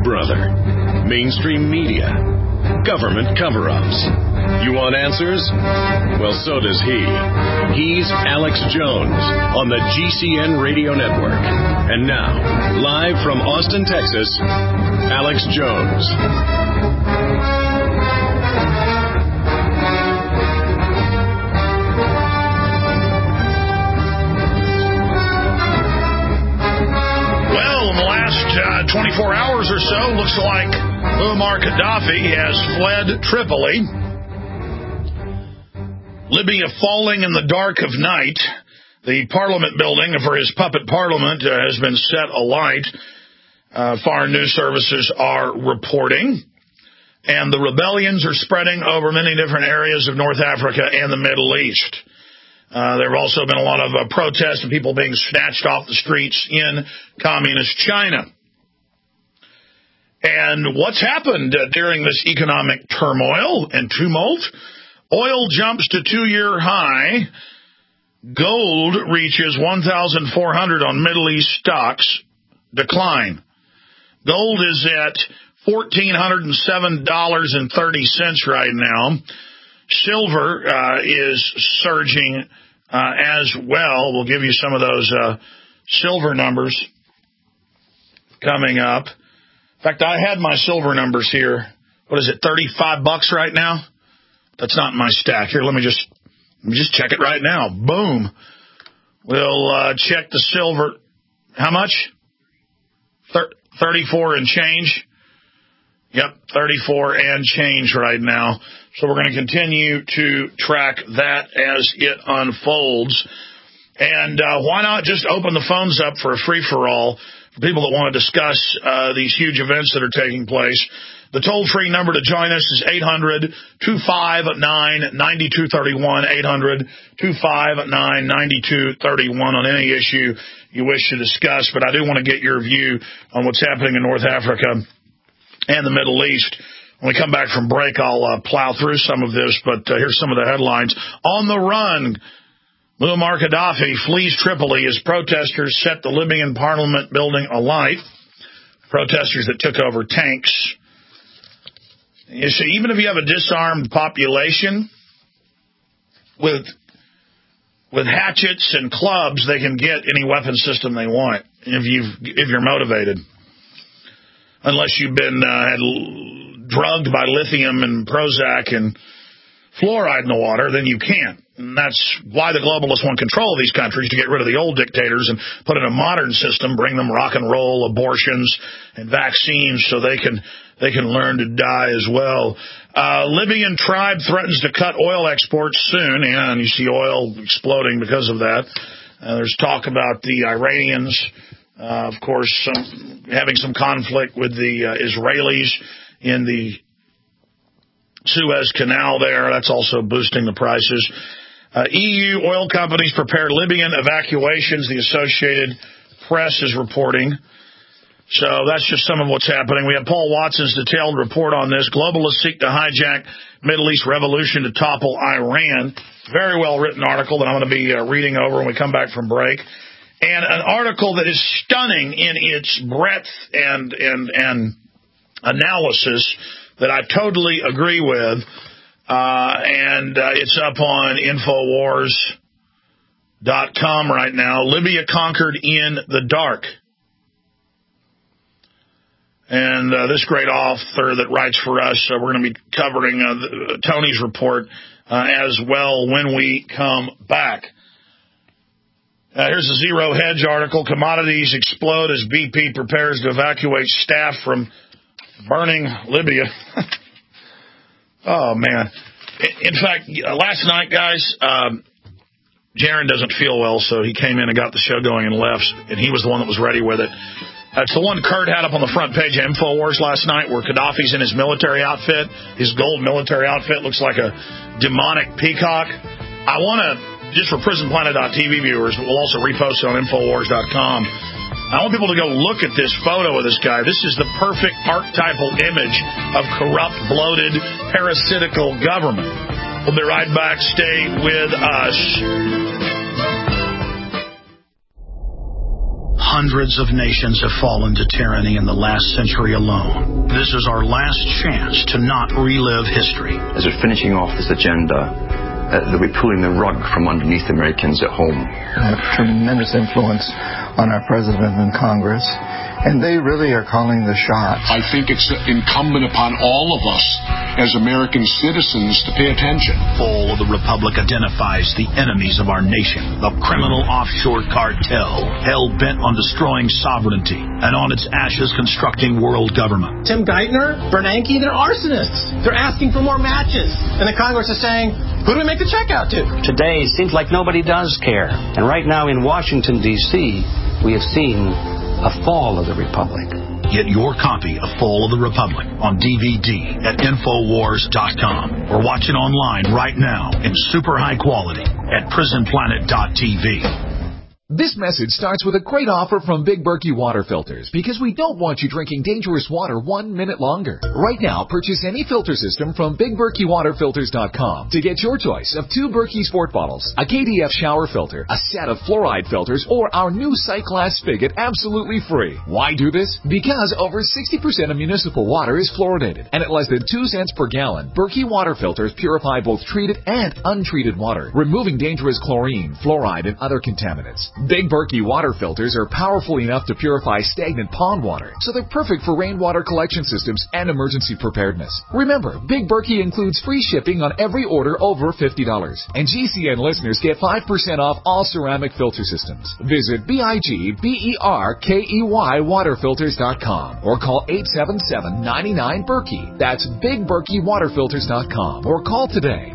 brother. Mainstream media. Government cover-ups. You want answers? Well, so does he. He's Alex Jones on the GCN Radio Network. And now, live from Austin, Texas, Alex Jones. Well, in the last 24 hours or so, looks like Muammar Gaddafi has fled Tripoli. Libya falling in the dark of night. The parliament building for his puppet parliament has been set alight. Foreign news services are reporting. And the rebellions are spreading over many different areas of North Africa and the Middle East. There have also been a lot of protests and people being snatched off the streets in communist China. And what's happened during this economic turmoil and tumult? Oil jumps to 2-year high. Gold reaches 1,400 on Middle East stocks. Decline. Gold is at $1,407.30 right now. Silver is surging as well. We'll give you some of those silver numbers coming up. In fact, I had my silver numbers here. What is it, $35 right now? That's not in my stack. Here, let me just check it right now. Boom. We'll check the silver. How much? 34 and change. Yep, 34 and change right now. So we're going to continue to track that as it unfolds. And why not just open the phones up for a free-for-all for people that want to discuss these huge events that are taking place. The toll-free number to join us is 800-259-9231, 800-259-9231 on any issue you wish to discuss. But I do want to get your view on what's happening in North Africa and the Middle East. When we come back from break, I'll plow through some of this, but here's some of the headlines. On the run, Muammar Gaddafi flees Tripoli as protesters set the Libyan parliament building alight. Protesters that took over tanks. You see, even if you have a disarmed population with hatchets and clubs, they can get any weapon system they want if you're motivated. Unless you've been drugged by lithium and Prozac and fluoride in the water, then you can't. And that's why the globalists want control of these countries, to get rid of the old dictators and put in a modern system, bring them rock and roll, abortions, and vaccines so they can learn to die as well. Libyan tribe threatens to cut oil exports soon, and you see oil exploding because of that. There's talk about the Iranians, of course, having some conflict with the Israelis in the Suez Canal there. That's also boosting the prices. EU oil companies prepare Libyan evacuations, the Associated Press is reporting. So that's just some of what's happening. We have Paul Watson's detailed report on this. Globalists seek to hijack Middle East revolution to topple Iran. Very well-written article that I'm going to be reading over when we come back from break. And an article that is stunning in its breadth and analysis that I totally agree with. And it's up on Infowars.com right now. Libya conquered in the dark. And this great author that writes for us, we're going to be covering Tony's report as well when we come back. Here's a Zero Hedge article. Commodities explode as BP prepares to evacuate staff from burning Libya. Oh, man. In fact, last night, guys, Jaron doesn't feel well, so he came in and got the show going and left, and he was the one that was ready with it. It's the one Kurt had up on the front page of InfoWars last night where Gaddafi's in his military outfit. His gold military outfit looks like a demonic peacock. I want to, just for PrisonPlanet.tv viewers, but we'll also repost it on Infowars.com. I want people to go look at this photo of this guy. This is the perfect archetypal image of corrupt, bloated, parasitical government. We'll be right back. Stay with us. Hundreds of nations have fallen to tyranny in the last century alone. This is our last chance to not relive history. As we're finishing off this agenda, that we're pulling the rug from underneath Americans at home. They have tremendous influence on our president and Congress, and they really are calling the shots. I think it's incumbent upon all of us as American citizens to pay attention. Fall of the Republic identifies the enemies of our nation, the criminal offshore cartel, hell-bent on destroying sovereignty, and on its ashes constructing world government. Tim Geithner, Bernanke, they're arsonists. They're asking for more matches. And the Congress is saying, who do we make the check out to? Today, it seems like nobody does care. And right now in Washington, D.C., we have seen a fall of the Republic. Get your copy of Fall of the Republic on DVD at Infowars.com or watch it online right now in super high quality at PrisonPlanet.tv. This message starts with a great offer from Big Berkey Water Filters, because we don't want you drinking dangerous water 1 minute longer. Right now, purchase any filter system from BigBerkeyWaterFilters.com to get your choice of 2 Berkey Sport bottles, a KDF shower filter, a set of fluoride filters, or our new sight glass spigot absolutely free. Why do this? Because over 60% of municipal water is fluoridated, and at less than 2 cents per gallon, Berkey Water Filters purify both treated and untreated water, removing dangerous chlorine, fluoride, and other contaminants. Big Berkey water filters are powerful enough to purify stagnant pond water, so they're perfect for rainwater collection systems and emergency preparedness. Remember, Big Berkey includes free shipping on every order over $50, and GCN listeners get 5% off all ceramic filter systems. Visit BigBerkeyWaterFilters.com or call 877-99-BERKEY. That's BigBerkeyWaterFilters.com or call today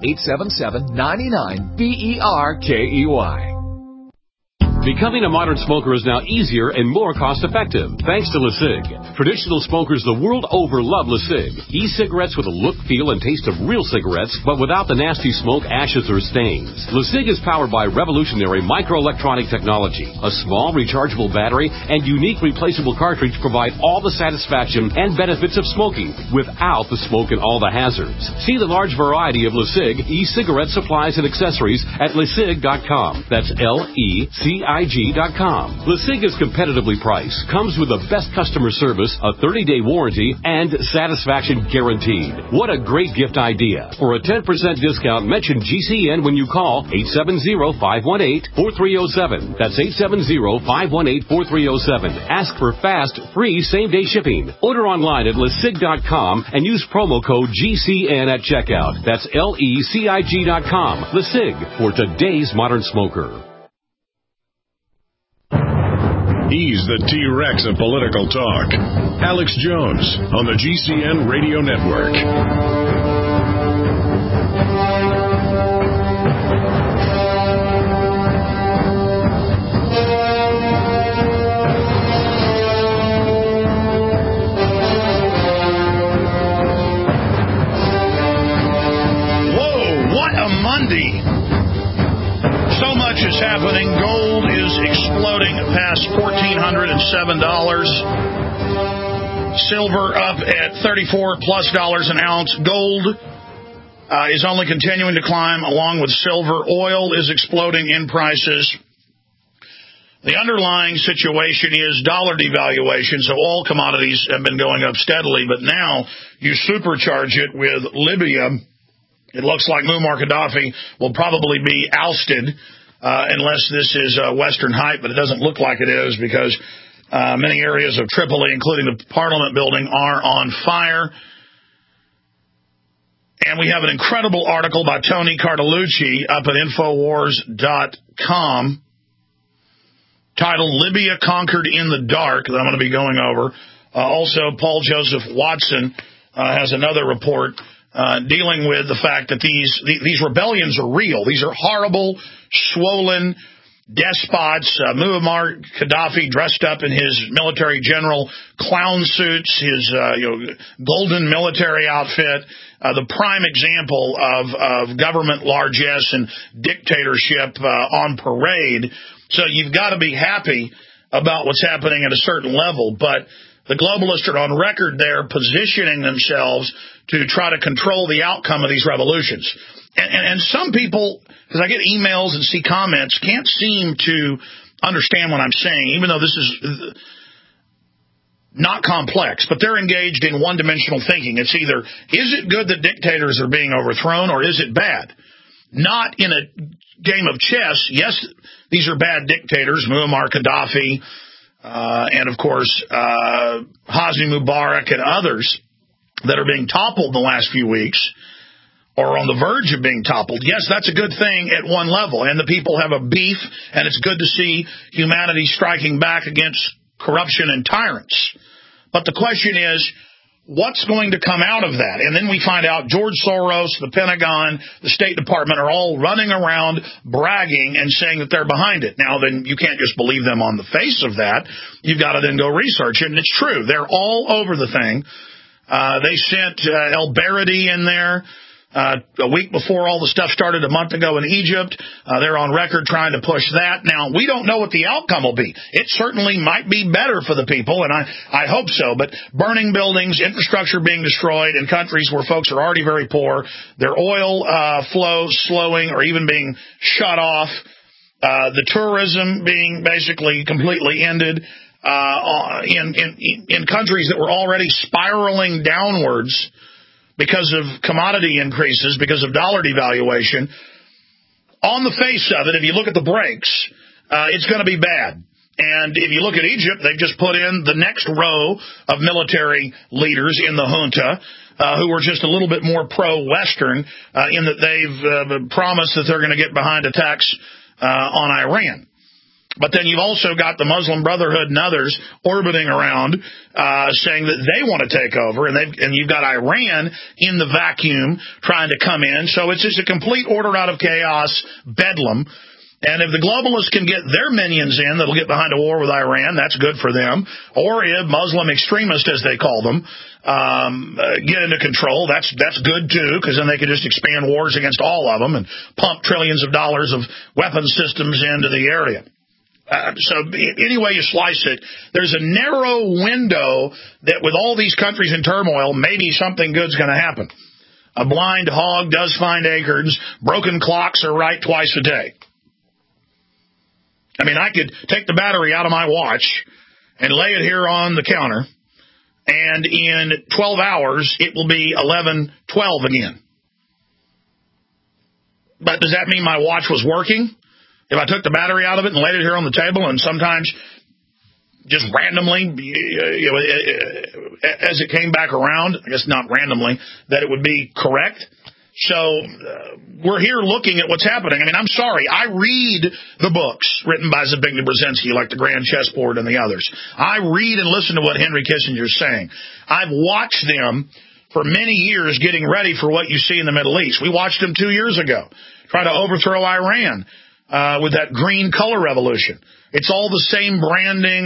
1-877-99-BERKEY. Becoming a modern smoker is now easier and more cost-effective, thanks to LeSig. Traditional smokers the world over love LeSig. E-cigarettes with a look, feel, and taste of real cigarettes, but without the nasty smoke, ashes, or stains. LeSig is powered by revolutionary microelectronic technology. A small, rechargeable battery and unique replaceable cartridge provide all the satisfaction and benefits of smoking, without the smoke and all the hazards. See the large variety of LeSig e-cigarette supplies and accessories at LeSig.com. That's LECIG.com. LeSig is competitively priced, comes with the best customer service, a 30-day warranty, and satisfaction guaranteed. What a great gift idea. For a 10% discount, mention GCN when you call 870-518-4307. That's 870-518-4307. Ask for fast, free, same-day shipping. Order online at LeSig.com and use promo code GCN at checkout. That's LECIG.com. LeSig, for today's modern smoker. He's the T-Rex of political talk. Alex Jones on the GCN Radio Network. Whoa, what a Monday. So much is happening. Gold is exploding past $1,407. Silver up at $34+ an ounce. Gold is only continuing to climb along with silver. Oil is exploding in prices. The underlying situation is dollar devaluation, so all commodities have been going up steadily, but now you supercharge it with Libya. It looks like Muammar Gaddafi will probably be ousted unless this is Western hype, but it doesn't look like it is because many areas of Tripoli, including the Parliament building, are on fire. And we have an incredible article by Tony Cartalucci up at Infowars.com titled Libya Conquered in the Dark that I'm going to be going over. Also, Paul Joseph Watson has another report dealing with the fact that these rebellions are real. These are horrible, swollen despots. Muammar Gaddafi dressed up in his military general clown suits, his golden military outfit, the prime example of government largesse and dictatorship on parade. So you've got to be happy about what's happening at a certain level, but the globalists are on record there positioning themselves to try to control the outcome of these revolutions. And some people, because I get emails and see comments, can't seem to understand what I'm saying, even though this is not complex, but they're engaged in one-dimensional thinking. It's either, is it good that dictators are being overthrown, or is it bad? Not in a game of chess. Yes, these are bad dictators, Muammar Gaddafi, and of course, Hosni Mubarak and others that are being toppled in the last few weeks, or on the verge of being toppled. Yes, that's a good thing at one level, and the people have a beef, and it's good to see humanity striking back against corruption and tyrants. But the question is, what's going to come out of that? And then we find out George Soros, the Pentagon, the State Department are all running around bragging and saying that they're behind it. Now, then you can't just believe them on the face of that. You've got to then go research it. And it's true. They're all over the thing. They sent El Baradi in there a week before all the stuff started a month ago in Egypt. They're on record trying to push that. Now, we don't know what the outcome will be. It certainly might be better for the people, and I hope so. But burning buildings, infrastructure being destroyed in countries where folks are already very poor, their oil flow slowing or even being shut off, the tourism being basically completely ended in countries that were already spiraling downwards because of commodity increases, because of dollar devaluation. On the face of it, if you look at the breaks, it's going to be bad. And if you look at Egypt, they've just put in the next row of military leaders in the junta who are just a little bit more pro-Western in that they've promised that they're going to get behind attacks on Iran. But then you've also got the Muslim Brotherhood and others orbiting around saying that they want to take over, and you've got Iran in the vacuum trying to come in. So it's just a complete order out of chaos, bedlam. And if the globalists can get their minions in that'll get behind a war with Iran, that's good for them. Or if Muslim extremists, as they call them, get into control, that's good too, because then they can just expand wars against all of them and pump trillions of dollars of weapons systems into the area. So any way you slice it, there's a narrow window that with all these countries in turmoil, maybe something good's going to happen. A blind hog does find acorns. Broken clocks are right twice a day. I mean, I could take the battery out of my watch and lay it here on the counter, and in 12 hours, it will be 11:12 again. But does that mean my watch was working? If I took the battery out of it and laid it here on the table, and sometimes just randomly, as it came back around, I guess not randomly, that it would be correct. So we're here looking at what's happening. I mean, I'm sorry. I read the books written by Zbigniew Brzezinski, like The Grand Chessboard and the others. I read and listen to what Henry Kissinger's saying. I've watched them for many years getting ready for what you see in the Middle East. We watched them 2 years ago try to overthrow Iran. With that green color revolution. It's all the same branding.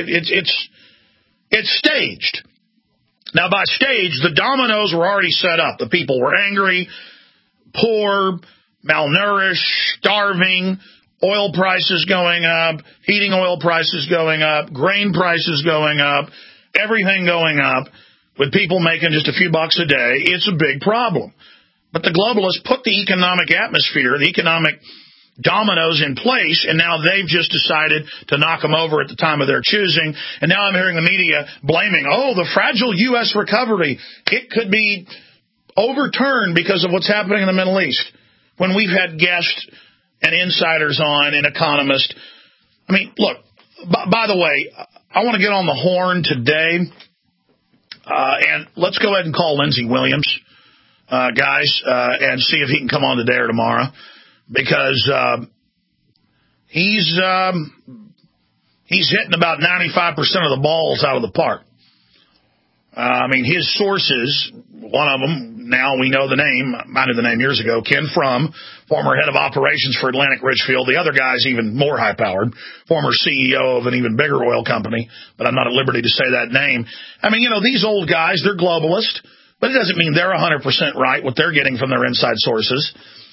It's staged. Now, by stage, the dominoes were already set up. The people were angry, poor, malnourished, starving, oil prices going up, heating oil prices going up, grain prices going up, everything going up, with people making just a few bucks a day. It's a big problem. But the globalists put the economic atmosphere, the economic dominoes in place, and now they've just decided to knock them over at the time of their choosing. And now I'm hearing the media blaming, the fragile U.S. recovery. It could be overturned because of what's happening in the Middle East. When we've had guests and insiders on and economists. I mean, look, by the way, I want to get on the horn today, and let's go ahead and call Lindsey Williams, guys, and see if he can come on today or tomorrow. Because he's hitting about 95% of the balls out of the park. I mean, his sources, one of them, now we know the name, I knew the name years ago, Ken Frum, former head of operations for Atlantic Richfield. The other guy's even more high-powered, former CEO of an even bigger oil company, but I'm not at liberty to say that name. I mean, these old guys, they're globalist, but it doesn't mean they're 100% right, what they're getting from their inside sources.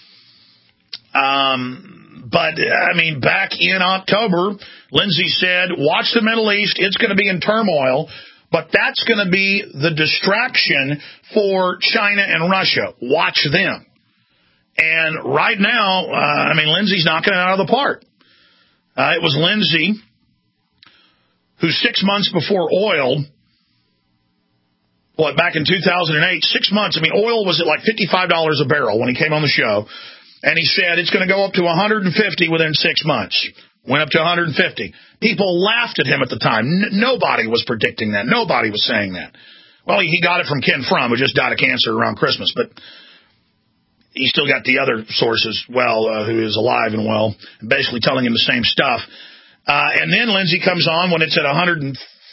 But, I mean, back in October, Lindsey said, watch the Middle East. It's going to be in turmoil, but that's going to be the distraction for China and Russia. Watch them. And right now, Lindsey's knocking it out of the park. It was Lindsay who 6 months before oil, back in 2008, 6 months, oil was at like $55 a barrel when he came on the show, and he said it's going to go up to 150 within 6 months. Went up to 150. People laughed at him at the time. Nobody was predicting that. Nobody was saying that. Well, he got it from Ken Frum, who just died of cancer around Christmas, but he still got the other source as well, who is alive and well, basically telling him the same stuff. And then Lindsay comes on when it's at $149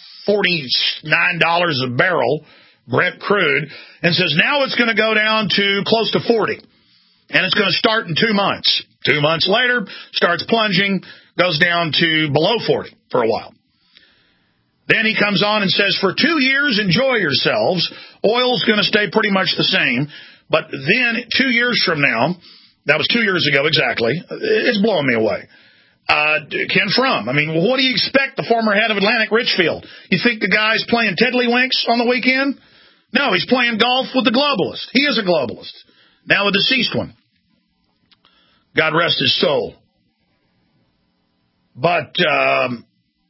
a barrel, Brent crude, and says now it's going to go down to close to 40. And it's going to start in 2 months. 2 months later, starts plunging, goes down to below 40 for a while. Then he comes on and says, for 2 years, enjoy yourselves. Oil's going to stay pretty much the same. But then 2 years from now, that was 2 years ago exactly, it's blowing me away. Ken Frum. What do you expect the former head of Atlantic Richfield? You think the guy's playing tiddlywinks on the weekend? No, he's playing golf with the globalist. He is a globalist. Now a deceased one. God rest his soul. But the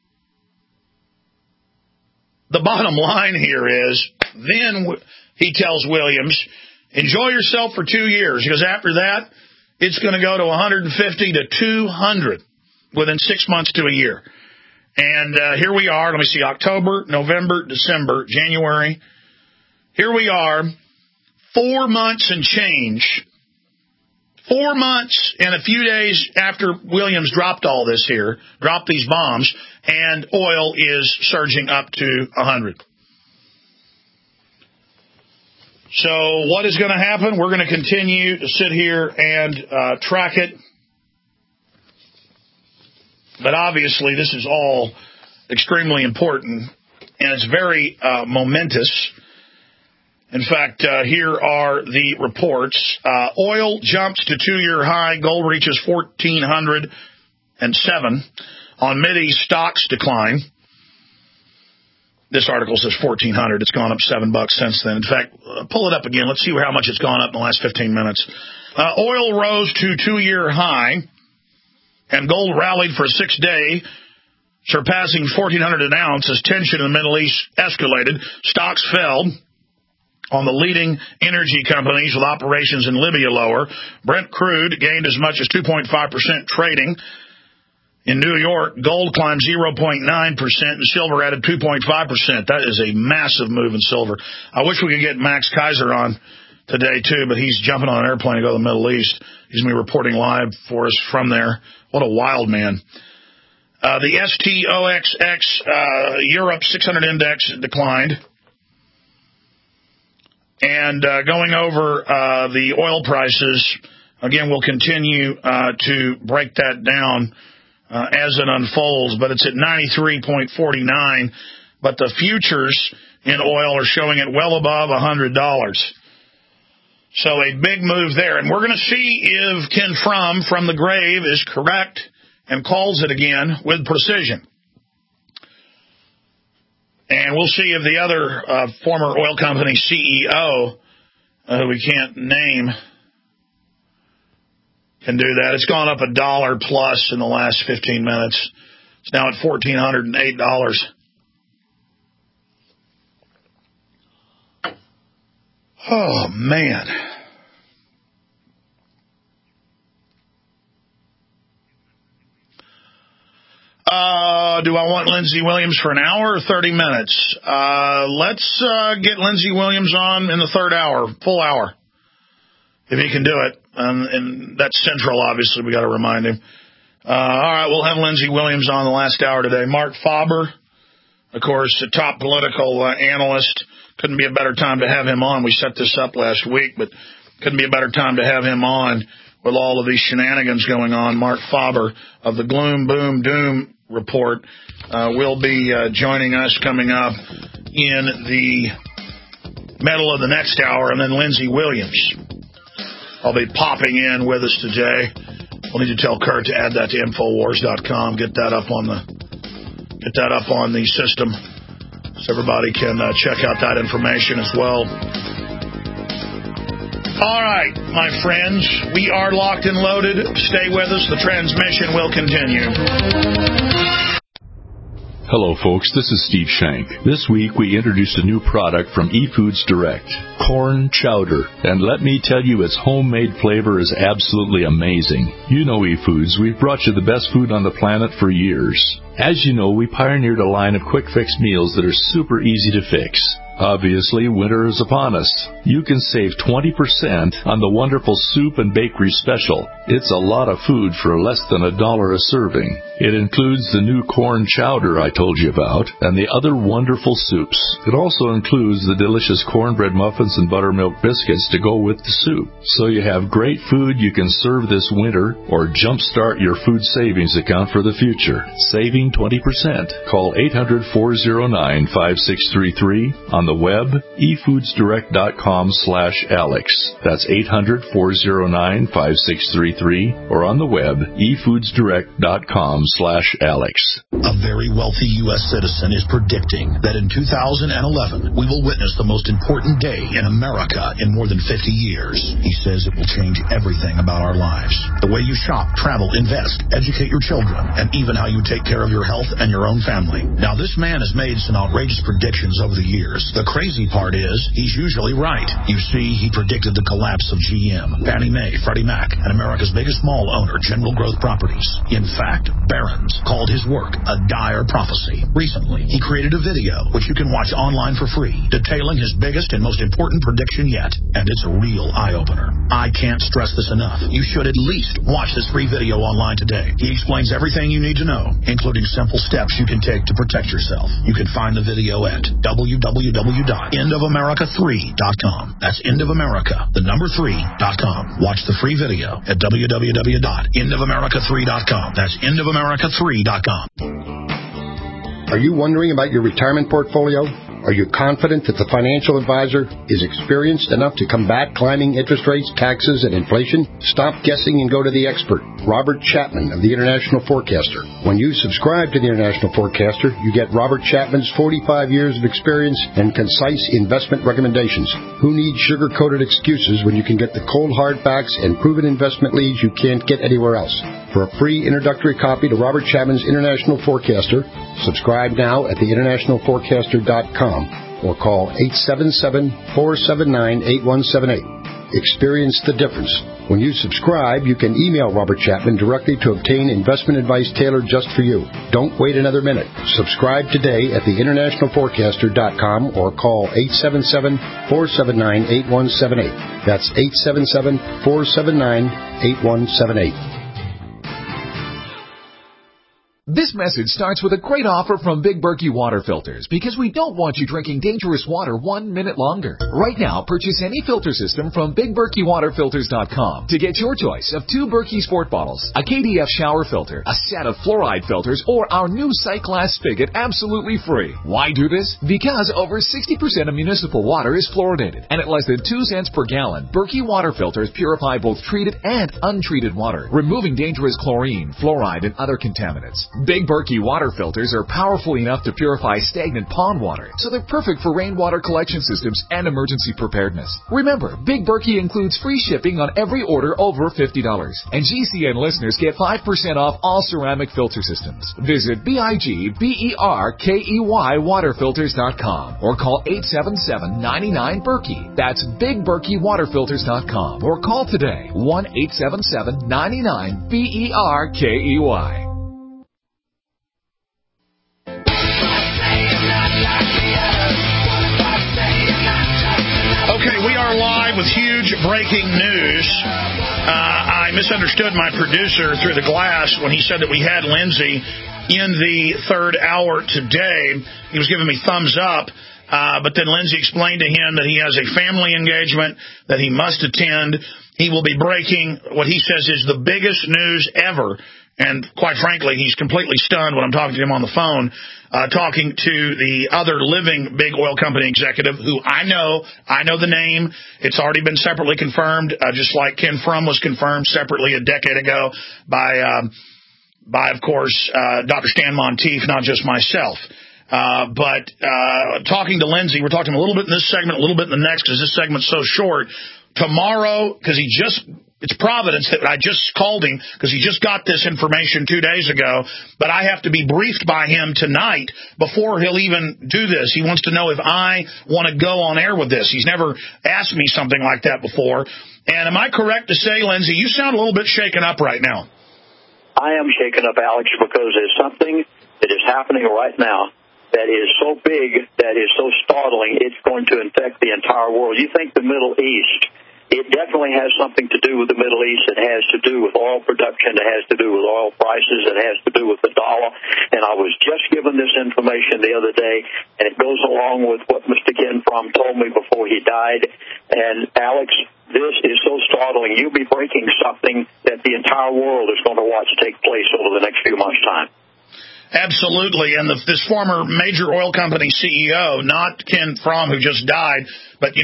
bottom line here is, then he tells Williams, enjoy yourself for 2 years, because after that, it's going to go to 150 to 200 within 6 months to a year. And here we are. Let me see, October, November, December, January. Here we are, 4 months and change. 4 months and a few days after Williams dropped all this here, dropped these bombs, and oil is surging up to 100. So what is going to happen? We're going to continue to sit here and track it. But obviously this is all extremely important, and it's very momentous. In fact, here are the reports. Oil jumps to 2-year high. Gold reaches 1,407. On Mid-East, stocks decline. This article says 1,400. It's gone up $7 since then. In fact, pull it up again. Let's see how much it's gone up in the last 15 minutes. Oil rose to 2-year high, and gold rallied for a 6-day, surpassing 1,400 an ounce as tension in the Middle East escalated. Stocks fell on the leading energy companies with operations in Libya lower. Brent crude gained as much as 2.5% trading. In New York, gold climbed 0.9% and silver added 2.5%. That is a massive move in silver. I wish we could get Max Kaiser on today, too, but he's jumping on an airplane to go to the Middle East. He's going to be reporting live for us from there. What a wild man. The STOXX Europe 600 index declined. And going over the oil prices, again, we'll continue to break that down as it unfolds, but it's at 93.49. But the futures in oil are showing it well above $100. So a big move there. And we're going to see if Ken Frum from the grave is correct and calls it again with precision. And we'll see if the other former oil company CEO, who we can't name, can do that. It's gone up $1 plus in the last 15 minutes. It's now at $1,408. Oh, man. Do I want Lindsey Williams for an hour or 30 minutes? Let's get Lindsey Williams on in the third hour, full hour, if he can do it. And that's Central, obviously. We got to remind him. All right, we'll have Lindsey Williams on the last hour today. Mark Faber, of course, a top political analyst. Couldn't be a better time to have him on. We set this up last week, but couldn't be a better time to have him on with all of these shenanigans going on. Mark Faber of the Gloom, Boom, Doom Report will be joining us coming up in the middle of the next hour, and then Lindsey Williams. I'll be popping in with us today. We'll need to tell Kurt to add that to Infowars.com. Get that up on the system so everybody can check out that information as well. All right, my friends, we are locked and loaded. Stay with us. The transmission will continue. Hello, folks. This is Steve Shank. This week, we introduced a new product from eFoods Direct, corn chowder. And let me tell you, its homemade flavor is absolutely amazing. You know eFoods. We've brought you the best food on the planet for years. As you know, we pioneered a line of quick-fix meals that are super easy to fix. Obviously, winter is upon us. You can save 20% on the wonderful soup and bakery special. It's a lot of food for less than $1 a serving. It includes the new corn chowder I told you about and the other wonderful soups. It also includes the delicious cornbread muffins and buttermilk biscuits to go with the soup. So you have great food you can serve this winter or jumpstart your food savings account for the future. Saving 20%. Call 800-409-5633 on the web, efoodsdirect.com/Alex. That's 800-409-5633 or on the web, efoodsdirect.com/Alex. A very wealthy U.S. citizen is predicting that in 2011, we will witness the most important day in America in more than 50 years. He says it will change everything about our lives. The way you shop, travel, invest, educate your children, and even how you take care of your health and your own family. Now, this man has made some outrageous predictions over the years. The crazy part is, he's usually right. You see, he predicted the collapse of GM, Fannie Mae, Freddie Mac, and America's biggest mall owner, General Growth Properties. In fact, Barron's called his work a dire prophecy. Recently, he created a video, which you can watch online for free, detailing his biggest and most important prediction yet. And it's a real eye-opener. I can't stress this enough. You should at least watch this free video online today. He explains everything you need to know, including simple steps you can take to protect yourself. You can find the video at www.endofamerica3.com. That's endofamerica, the number 3.com. Watch the free video at www.endofamerica3.com. That's endofamerica3.com. Are you wondering about your retirement portfolio? Are you confident that the financial advisor is experienced enough to combat climbing interest rates, taxes, and inflation? Stop guessing and go to the expert, Robert Chapman of the International Forecaster. When you subscribe to the International Forecaster, you get Robert Chapman's 45 years of experience and concise investment recommendations. Who needs sugar-coated excuses when you can get the cold hard facts and proven investment leads you can't get anywhere else? For a free introductory copy to Robert Chapman's International Forecaster, subscribe now at theInternationalForecaster.com or call 877-479-8178. Experience the difference. When you subscribe, you can email Robert Chapman directly to obtain investment advice tailored just for you. Don't wait another minute. Subscribe today at theInternationalForecaster.com or call 877-479-8178. That's 877-479-8178. This message starts with a great offer from Big Berkey Water Filters because we don't want you drinking dangerous water 1 minute longer. Right now, purchase any filter system from BigBerkeyWaterFilters.com to get your choice of 2 Berkey Sport bottles, a KDF shower filter, a set of fluoride filters, or our new Cyclass spigot absolutely free. Why do this? Because over 60% of municipal water is fluoridated, and at less than 2 cents per gallon, Berkey Water Filters purify both treated and untreated water, removing dangerous chlorine, fluoride, and other contaminants. Big Berkey water filters are powerful enough to purify stagnant pond water, so they're perfect for rainwater collection systems and emergency preparedness. Remember, Big Berkey includes free shipping on every order over $50, and GCN listeners get 5% off all ceramic filter systems. Visit BigBerkeyWaterFilters.com or call 877-99-BERKEY. That's BigBerkeyWaterFilters.com or call today 1-877-99-BERKEY. Okay, we are live with huge breaking news. I misunderstood my producer through the glass when he said that we had Lindsay in the third hour today. He was giving me thumbs up, but then Lindsay explained to him that he has a family engagement that he must attend. He will be breaking what he says is the biggest news ever. And quite frankly, he's completely stunned when I'm talking to him on the phone, talking to the other living big oil company executive who I know the name. It's already been separately confirmed, just like Ken Frum was confirmed separately a decade ago by of course, Dr. Stan Monteith, not just myself. But talking to Lindsay, we're talking a little bit in this segment, a little bit in the next, because this segment's so short. tomorrow, because it's Providence that I just called him because he just got this information 2 days ago, but I have to be briefed by him tonight before he'll even do this. He wants to know if I want to go on air with this. He's never asked me something like that before. And am I correct to say, Lindsay, you sound a little bit shaken up right now? I am shaken up, Alex, because there's something that is happening right now that is so big, that is so startling, it's going to infect the entire world. You think the Middle East, it definitely has something to do with the Middle East. It has to do with oil production. It has to do with oil prices. It has to do with the dollar. And I was just given this information the other day, and it goes along with what Mr. Ken Fromm told me before he died. And, Alex, this is so startling. You'll be breaking something that the entire world is going to watch take place over the next few months' time. Absolutely, and this former major oil company CEO, not Ken Fromm, who just died, but,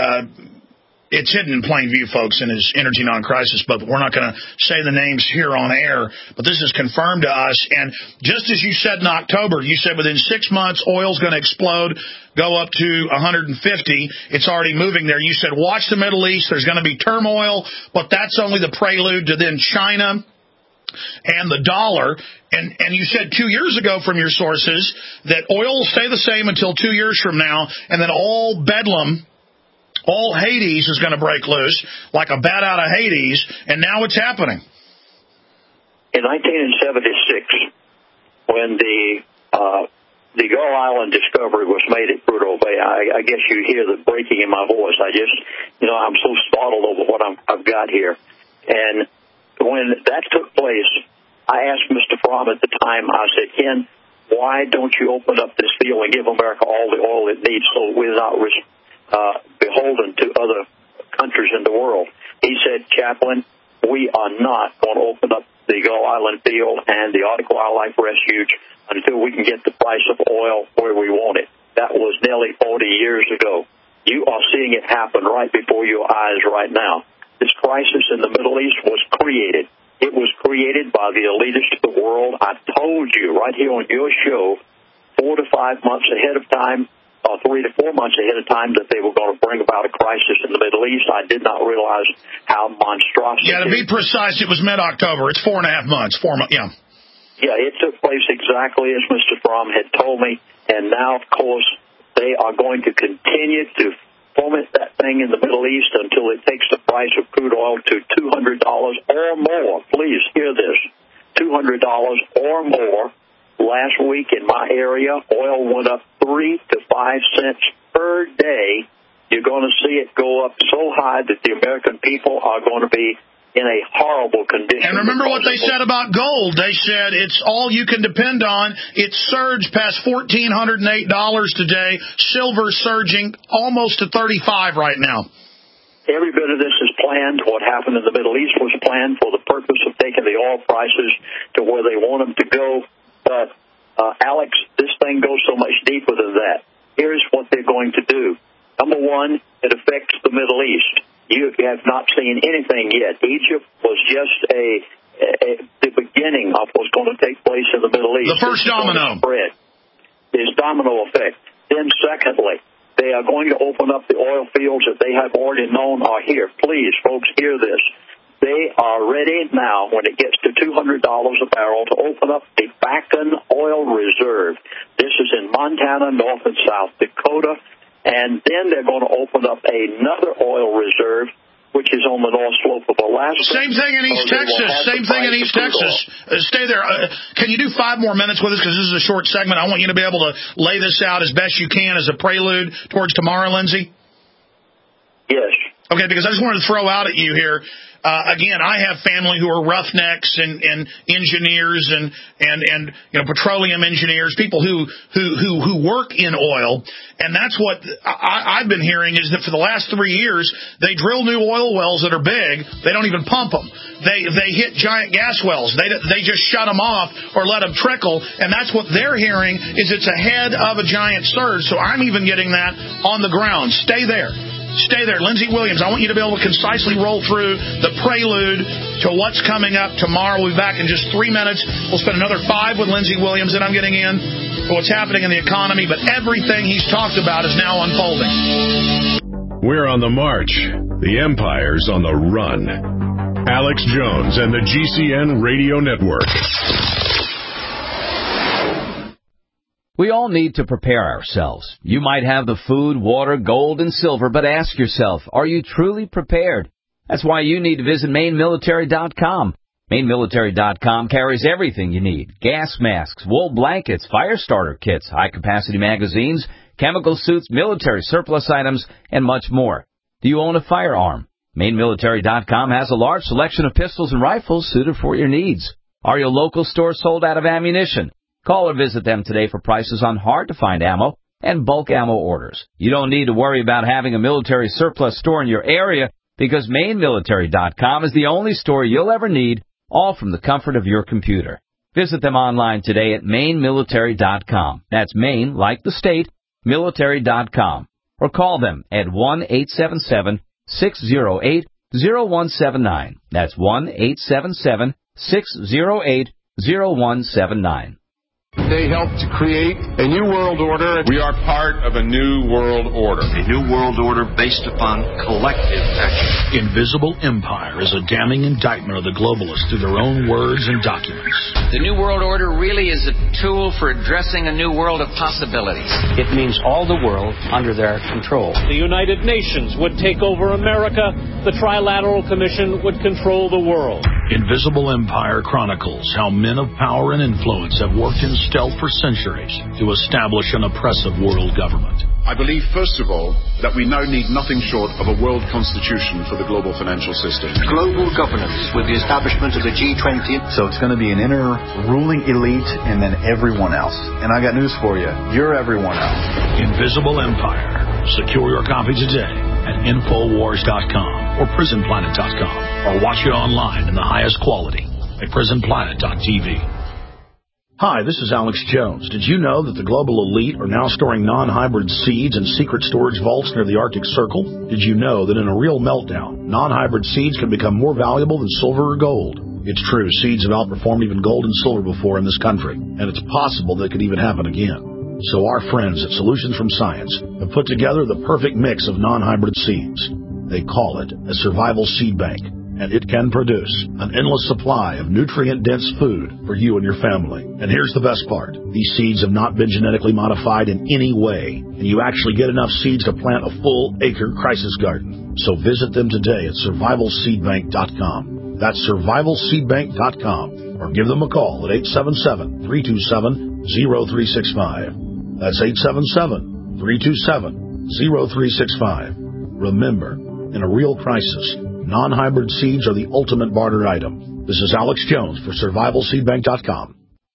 it's hidden in plain view, folks, in his Energy Non-Crisis book, but we're not going to say the names here on air, but this is confirmed to us. And just as you said in October, you said within 6 months, oil's going to explode, go up to 150. It's already moving there. You said, watch the Middle East. There's going to be turmoil, but that's only the prelude to then China and the dollar. And you said 2 years ago from your sources that oil will stay the same until 2 years from now, and then all bedlam, all Hades is going to break loose like a bat out of Hades, and now it's happening. In 1976, when the Gull Island discovery was made at Prudhoe Bay, I guess you hear the breaking in my voice. I'm so startled over what I've got here. And when that took place, I asked Mr. Fromm at the time, I said, Ken, why don't you open up this field and give America all the oil it needs so we're not beholden to other countries in the world? He said, Chaplain, we are not going to open up the Gull Island field and the Arctic Wildlife Refuge until we can get the price of oil where we want it. That was nearly 40 years ago. You are seeing it happen right before your eyes right now. This crisis in the Middle East was created. It was created by the elitists of the world. I told you right here on your show 4 to 5 months ahead of time, 3 to 4 months ahead of time, that they were going to bring about a crisis in the Middle East. I did not realize how monstrous. Yeah, to be precise, it was mid-October. It's 4.5 months. 4 months. Yeah. Yeah, it took place exactly as Mr. Fromm had told me, and now, of course, they are going to continue to foment that thing in the Middle East until it takes the price of crude oil to $200 or more. Please hear this, $200 or more. Last week in my area, oil went up 3 to 5 cents per day. You're going to see it go up so high that the American people are going to be in a horrible condition. And remember what they said about gold. They said it's all you can depend on. It surged past $1,408 today. Silver surging almost to $35 right now. Every bit of this is planned. What happened in the Middle East was planned for the purpose of taking the oil prices to where they want them to go. But, Alex, this thing goes so much deeper than that. Here's what they're going to do. Number one, it affects the Middle East. You have not seen anything yet. Egypt was just the beginning of what's going to take place in the Middle East. The first domino. This domino effect. Then, secondly, they are going to open up the oil fields that they have already known are here. Please, folks, hear this. They are ready now, when it gets to $200 a barrel, to open up the Bakken Oil Reserve. This is in Montana, North and South Dakota. And then they're going to open up another oil reserve, which is on the north slope of Alaska. Same thing in East Texas. Same thing in East Texas. Stay there. Can you do 5 more minutes with us? Because this is a short segment. I want you to be able to lay this out as best you can as a prelude towards tomorrow, Lindsay. Yes. Okay, because I just wanted to throw out at you here. Again, I have family who are roughnecks and engineers and petroleum engineers, people who work in oil, and that's what I've been hearing is that for the last 3 years they drill new oil wells that are big. They don't even pump them. They hit giant gas wells. They just shut them off or let them trickle, and that's what they're hearing is it's ahead of a giant surge. So I'm even getting that on the ground. Stay there. Stay there. Lindsay Williams, I want you to be able to concisely roll through the prelude to what's coming up tomorrow. We'll be back in just 3 minutes. We'll spend another 5 with Lindsay Williams that I'm getting in for what's happening in the economy, but everything he's talked about is now unfolding. We're on the march. The empire's on the run. Alex Jones and the GCN Radio Network. We all need to prepare ourselves. You might have the food, water, gold, and silver, but ask yourself, are you truly prepared? That's why you need to visit MaineMilitary.com. MaineMilitary.com carries everything you need. Gas masks, wool blankets, fire starter kits, high-capacity magazines, chemical suits, military surplus items, and much more. Do you own a firearm? MaineMilitary.com has a large selection of pistols and rifles suited for your needs. Are your local stores sold out of ammunition? Call or visit them today for prices on hard-to-find ammo and bulk ammo orders. You don't need to worry about having a military surplus store in your area because MaineMilitary.com is the only store you'll ever need, all from the comfort of your computer. Visit them online today at MaineMilitary.com. That's Maine, like the state, military.com. Or call them at 1-877-608-0179. That's 1-877-608-0179. They helped to create a new world order. We are part of a new world order. A new world order based upon collective action. Invisible Empire is a damning indictment of the globalists through their own words and documents. The New World Order really is a tool for addressing a new world of possibilities. It means all the world under their control. The United Nations would take over America. The Trilateral Commission would control the world. Invisible Empire chronicles how men of power and influence have worked in stealth for centuries to establish an oppressive world government. I believe, first of all, that we now need nothing short of a world constitution for the global financial system. Global governance with the establishment of the G20. So it's going to be an inner ruling elite and then everyone else. And I got news for you. You're everyone else. Invisible Empire. Secure your copy today at Infowars.com or PrisonPlanet.com or watch it online in the highest quality at PrisonPlanet.tv. Hi, this is Alex Jones. Did you know that the global elite are now storing non-hybrid seeds in secret storage vaults near the Arctic Circle? Did you know that in a real meltdown, non-hybrid seeds can become more valuable than silver or gold? It's true, seeds have outperformed even gold and silver before in this country, and it's possible that it could even happen again. So our friends at Solutions from Science have put together the perfect mix of non-hybrid seeds. They call it a survival seed bank, and it can produce an endless supply of nutrient-dense food for you and your family. And here's the best part. These seeds have not been genetically modified in any way, and you actually get enough seeds to plant a full-acre crisis garden. So visit them today at survivalseedbank.com. That's survivalseedbank.com, or give them a call at 877-327-0365. That's 877-327-0365. Remember, in a real crisis, non-hybrid seeds are the ultimate barter item. This is Alex Jones for SurvivalSeedBank.com.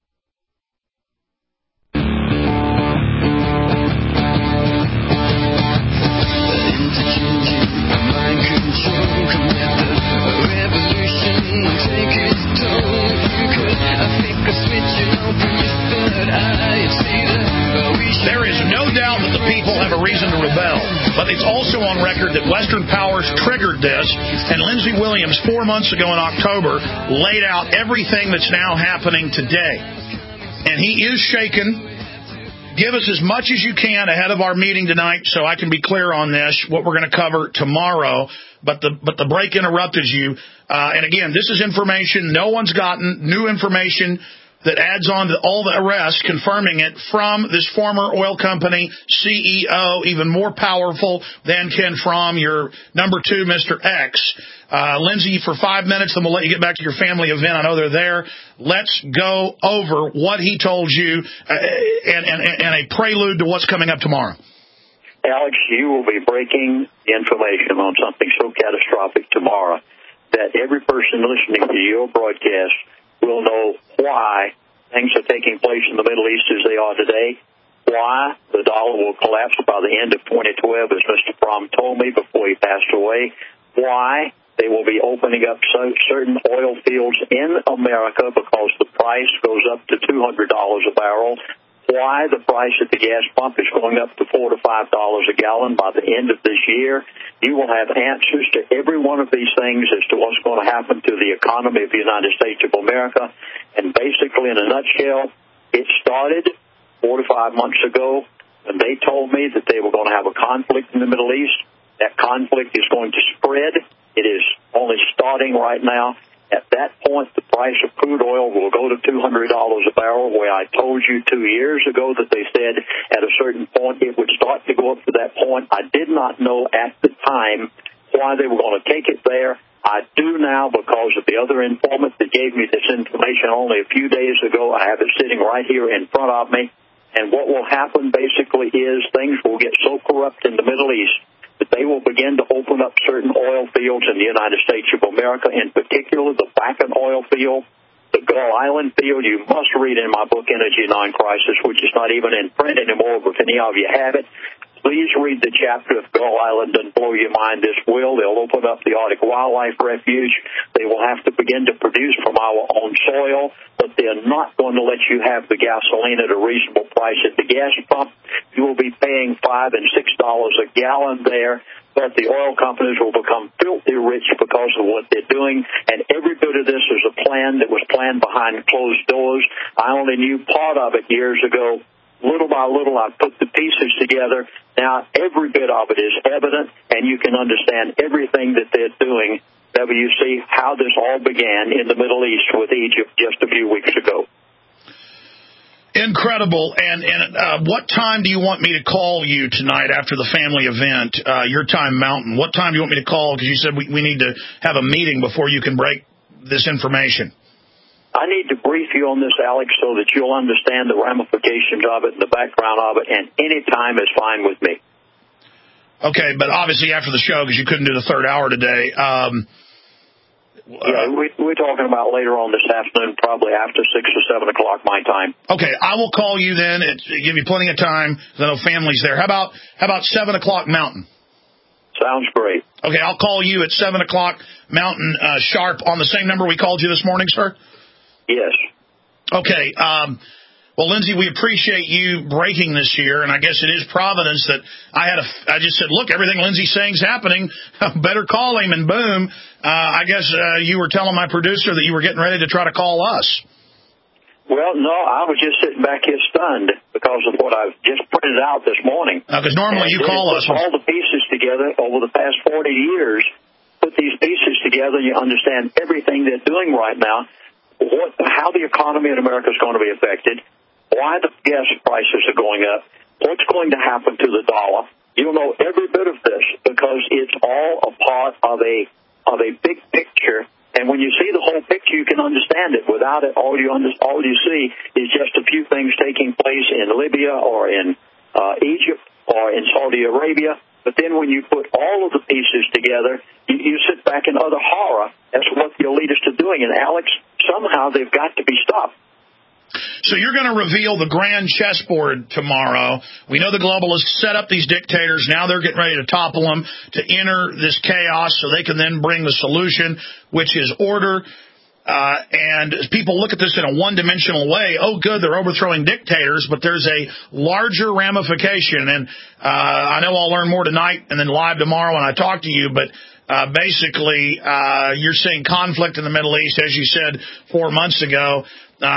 There is no doubt that the people have a reason to rebel, but it's also on record that Western powers triggered this, and Lindsey Williams 4 months ago in October laid out everything that's now happening today. And he is shaken. Give us as much as you can ahead of our meeting tonight so I can be clear on this, what we're going to cover tomorrow. But the break interrupted you. And again, this is information no one's gotten, new information that adds on to all the arrests, confirming it from this former oil company CEO, even more powerful than Ken Fromm, your number two, Mr. X. Lindsey, for 5 minutes, then we'll let you get back to your family event. I know they're there. Let's go over what he told you and a prelude to what's coming up tomorrow. Alex, you will be breaking information on something so catastrophic tomorrow that every person listening to your broadcast will know why things are taking place in the Middle East as they are today, why the dollar will collapse by the end of 2012, as Mr. Fromm told me before he passed away, why they will be opening up certain oil fields in America because the price goes up to $200 a barrel, why the price at the gas pump is going up to $4 to $5 a gallon by the end of this year. You will have answers to every one of these things as to what's going to happen to the economy of the United States of America. And basically, in a nutshell, it started 4 to 5 months ago when they told me that they were going to have a conflict in the Middle East. That conflict is going to spread. It is only starting right now. At that point, the price of crude oil will go to $200 a barrel, where I told you 2 years ago that they said at a certain point it would start to go up to that point. I did not know at the time why they were going to take it there. I do now because of the other informant that gave me this information only a few days ago. I have it sitting right here in front of me. And what will happen basically is things will get so corrupt in the Middle East that they will begin to open up certain oil fields in the United States of America, in particular the Bakken oil field, the Gull Island field. You must read in my book, Energy Non-Crisis, which is not even in print anymore, but if any of you have it, please read the chapter of Gull Island and blow your mind. This will. They'll open up the Arctic Wildlife Refuge. They will have to begin to produce from our own soil, but they're not going to let you have the gasoline at a reasonable price at the gas pump. You will be paying $5 and $6 a gallon there, but the oil companies will become filthy rich because of what they're doing, and every bit of this is a plan that was planned behind closed doors. I only knew part of it years ago. Little by little, I put the pieces together. Now, every bit of it is evident, and you can understand everything that they're doing. Whenever you see how this all began in the Middle East with Egypt just a few weeks ago. Incredible. And what time do you want me to call you tonight after the family event, your time Mountain? What time do you want me to call? Because you said we need to have a meeting before you can break this information. I need to brief you on this, Alex, so that you'll understand the ramifications of it and the background of it, and any time is fine with me. Okay, but obviously after the show, because you couldn't do the third hour today. We're talking about later on this afternoon, probably after 6 or 7 o'clock my time. Okay, I will call you then. Give you plenty of time. I know family's there. How about 7 o'clock Mountain? Sounds great. Okay, I'll call you at 7 o'clock Mountain sharp on the same number we called you this morning, sir? Yes. Okay. Well, Lindsay, we appreciate you breaking this year, and I guess it is Providence that I just said, look, everything Lindsay's saying is happening. Better call him, and boom. I guess you were telling my producer that you were getting ready to try to call us. Well, no, I was just sitting back here stunned because of what I've just printed out this morning. Because normally you call us. All the pieces together over the past 40 years, put these pieces together, you understand everything they're doing right now. How the economy in America is going to be affected, why the gas prices are going up, what's going to happen to the dollar. You'll know every bit of this because it's all a part of a big picture. And when you see the whole picture, you can understand it. Without it, all you see is just a few things taking place in Libya or in Egypt or in Saudi Arabia. But then when you put all of the pieces together, you sit back in utter horror as to what the elitists are doing. And, Alex, somehow they've got to be stopped. So you're going to reveal the grand chessboard tomorrow. We know the globalists set up these dictators. Now they're getting ready to topple them to enter this chaos so they can then bring the solution, which is order. And people look at this in a one-dimensional way. Oh, good, they're overthrowing dictators, but there's a larger ramification. And I know I'll learn more tonight and then live tomorrow when I talk to you, but basically you're seeing conflict in the Middle East, as you said 4 months ago.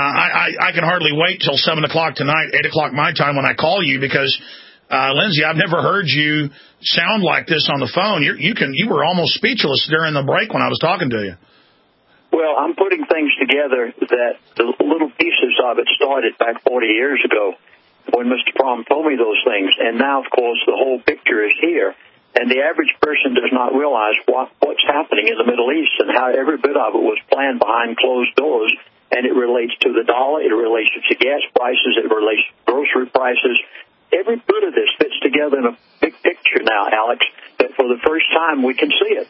I can hardly wait till 7 o'clock tonight, 8 o'clock my time when I call you because, Lindsay, I've never heard you sound like this on the phone. You were almost speechless during the break when I was talking to you. Well, I'm putting things together that the little pieces of it started back 40 years ago when Mr. Fromm told me those things. And now, of course, the whole picture is here. And the average person does not realize what's happening in the Middle East and how every bit of it was planned behind closed doors. And it relates to the dollar, it relates to gas prices, it relates to grocery prices. Every bit of this fits together in a big picture now, Alex, that for the first time we can see it.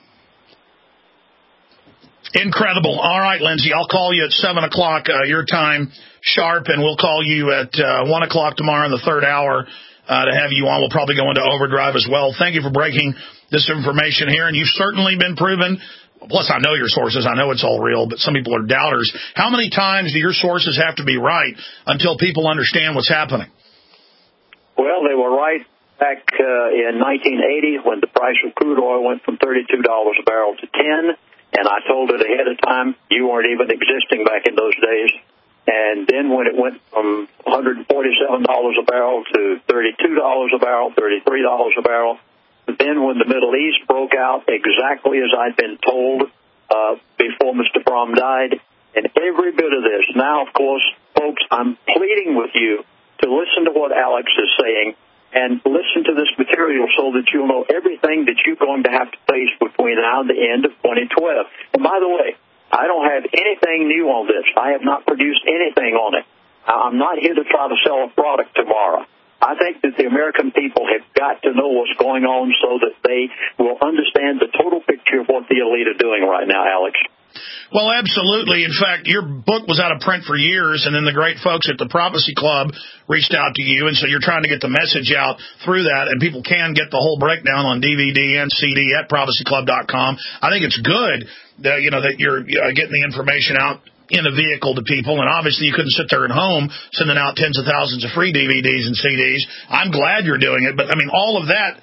Incredible. All right, Lindsay, I'll call you at 7 o'clock your time sharp, and we'll call you at 1 o'clock tomorrow in the third hour to have you on. We'll probably go into overdrive as well. Thank you for breaking this information here, and you've certainly been proven. Plus, I know your sources. I know it's all real, but some people are doubters. How many times do your sources have to be right until people understand what's happening? Well, they were right back in 1980 when the price of crude oil went from $32 a barrel to $10. And I told it ahead of time. You weren't even existing back in those days. And then when it went from $147 a barrel to $32 a barrel, $33 a barrel, then when the Middle East broke out, exactly as I'd been told before Mr. Fromm died, and every bit of this. Now, of course, folks, I'm pleading with you to listen to what Alex is saying and listen to this material so that you'll know everything that you're going to have to face between now and the end of 2012. And by the way, I don't have anything new on this. I have not produced anything on it. I'm not here to try to sell a product tomorrow. I think that the American people have got to know what's going on so that they will understand the total picture of what the elite are doing right now, Alex. Well, absolutely. In fact, your book was out of print for years, and then the great folks at the Prophecy Club reached out to you, and so you're trying to get the message out through that, and people can get the whole breakdown on DVD and CD at prophecyclub.com. I think it's good that, that you're getting the information out in a vehicle to people, and obviously you couldn't sit there at home sending out tens of thousands of free DVDs and CDs. I'm glad you're doing it, but I mean, all of that,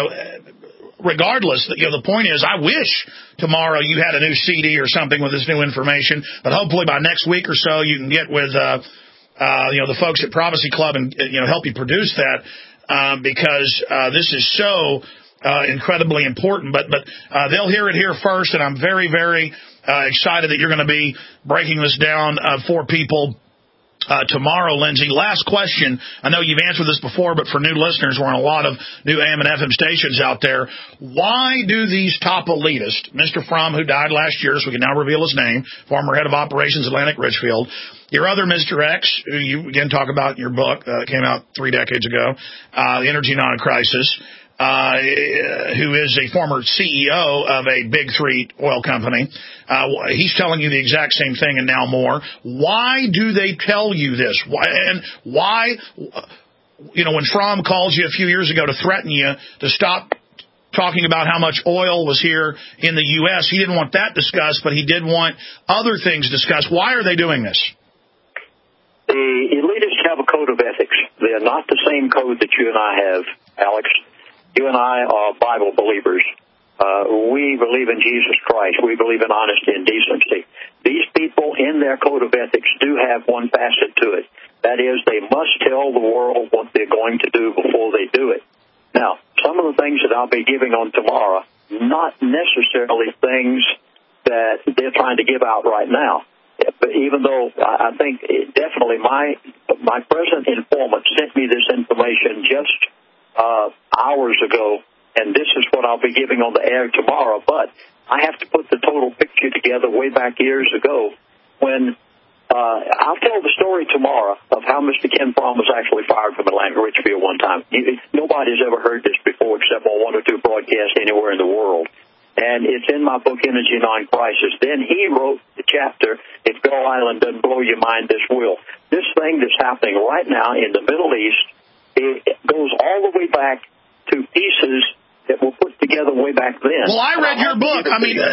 regardless, the point is, I wish tomorrow you had a new CD or something with this new information, but hopefully by next week or so you can get with, the folks at Prophecy Club and, help you produce that, because this is so incredibly important, but they'll hear it here first, and I'm very, very excited that you're going to be breaking this down for people tomorrow, Lindsay. Last question. I know you've answered this before, but for new listeners, we're on a lot of new AM and FM stations out there. Why do these top elitists, Mr. Fromm, who died last year, so we can now reveal his name, former head of operations Atlantic Richfield, your other Mr. X, who you again talk about in your book, came out 3 decades ago, the Energy Non-Crisis, who is a former CEO of a big 3 oil company. He's telling you the exact same thing and now more. Why do they tell you this? Why, when Fromm calls you a few years ago to threaten you to stop talking about how much oil was here in the U.S., he didn't want that discussed, but he did want other things discussed. Why are they doing this? The elitists have a code of ethics. They are not the same code that you and I have, Alex. You and I are Bible believers. We believe in Jesus Christ. We believe in honesty and decency. These people, in their code of ethics, do have one facet to it. That is, they must tell the world what they're going to do before they do it. Now, some of the things that I'll be giving on tomorrow, not necessarily things that they're trying to give out right now. But even though I think definitely my present informant sent me this information just hours ago, and this is what I'll be giving on the air tomorrow. But I have to put the total picture together way back years ago when I'll tell the story tomorrow of how Mr. Ken Fromm was actually fired from Atlantic Richfield one time. Nobody's ever heard this before except on 1 or 2 broadcasts anywhere in the world. And it's in my book, Energy Non-Crisis. Then he wrote the chapter, If Gull Island Doesn't Blow Your Mind, This Will. This thing that's happening right now in the Middle East, it goes all the way back to pieces that were put together way back then. Well, I read your book.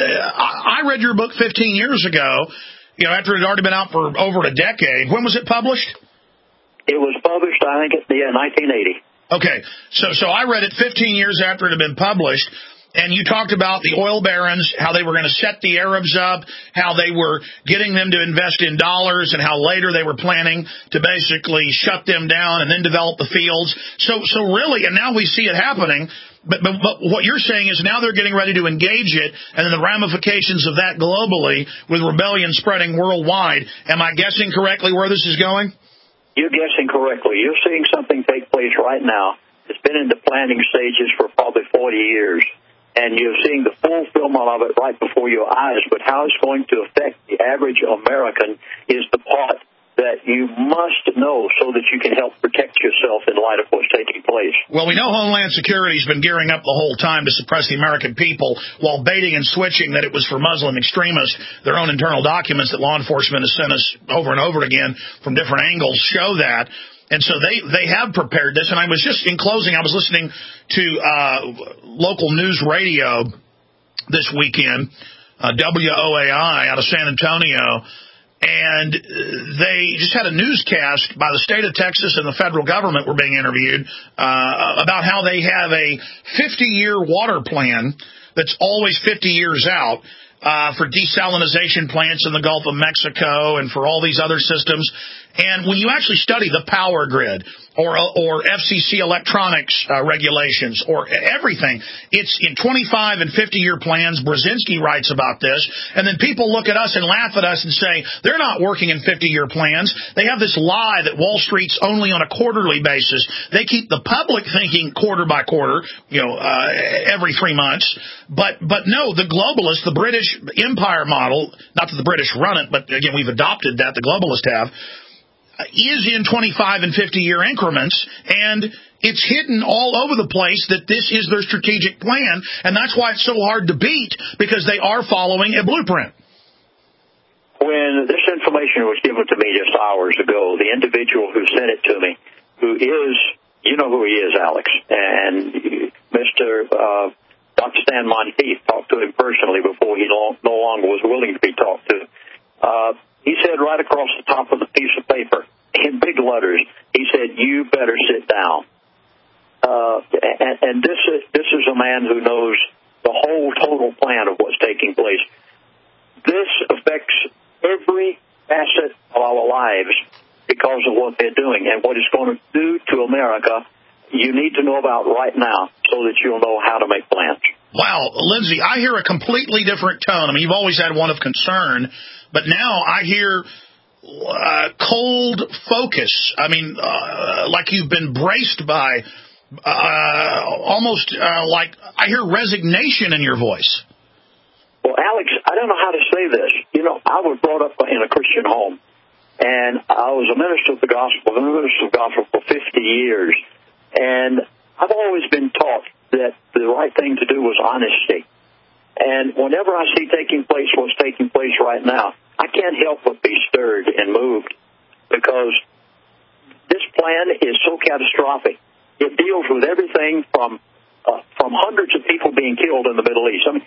I read your book 15 years ago, after it had already been out for over a decade. When was it published? It was published, I think, in 1980. Okay, so I read it 15 years after it had been published. And you talked about the oil barons, how they were going to set the Arabs up, how they were getting them to invest in dollars, and how later they were planning to basically shut them down and then develop the fields. So really, and now we see it happening, but what you're saying is now they're getting ready to engage it, and then the ramifications of that globally with rebellion spreading worldwide. Am I guessing correctly where this is going? You're guessing correctly. You're seeing something take place right now. It's been in the planning stages for probably 40 years. And you're seeing the fulfillment of it right before your eyes. But how it's going to affect the average American is the part that you must know so that you can help protect yourself in light of what's taking place. Well, we know Homeland Security's been gearing up the whole time to suppress the American people while baiting and switching that it was for Muslim extremists. Their own internal documents that law enforcement has sent us over and over again from different angles show that. And so they have prepared this. And I was just, in closing, I was listening to local news radio this weekend, WOAI out of San Antonio, and they just had a newscast by the state of Texas and the federal government were being interviewed about how they have a 50-year water plan that's always 50 years out. For desalinization plants in the Gulf of Mexico and for all these other systems. And when you actually study the power grid or FCC electronics regulations or everything, it's in 25 and 50-year plans. Brzezinski writes about this. And then people look at us and laugh at us and say, they're not working in 50-year plans. They have this lie that Wall Street's only on a quarterly basis. They keep the public thinking quarter by quarter, every 3 months. But no, the globalists, the British empire model, not that the British run it, but again, we've adopted that, the globalists have, is in 25 and 50-year increments, and it's hidden all over the place that this is their strategic plan, and that's why it's so hard to beat, because they are following a blueprint. When this information was given to me just hours ago, the individual who sent it to me, who is, you know who he is, Alex, and Mr. Dr. Stan Monteith talked to him personally before he no longer was willing to be talked to. He said right across the top of the piece of paper, in big letters, he said, "You better sit down." And this is a man who knows the whole total plan of what's taking place. This affects every facet of our lives because of what they're doing. And what it's going to do to America, you need to know about right now so that you'll know how to make plans. Wow, Lindsey, I hear a completely different tone. I mean, you've always had one of concern, but now I hear cold focus. I mean, like you've been braced by almost like I hear resignation in your voice. Well, Alex, I don't know how to say this. I was brought up in a Christian home, and I was a minister of the gospel for 50 years. And I've always been taught that the right thing to do was honesty. And whenever I see what's taking place right now, I can't help but be stirred and moved, because this plan is so catastrophic. It deals with everything from hundreds of people being killed in the Middle East. I mean,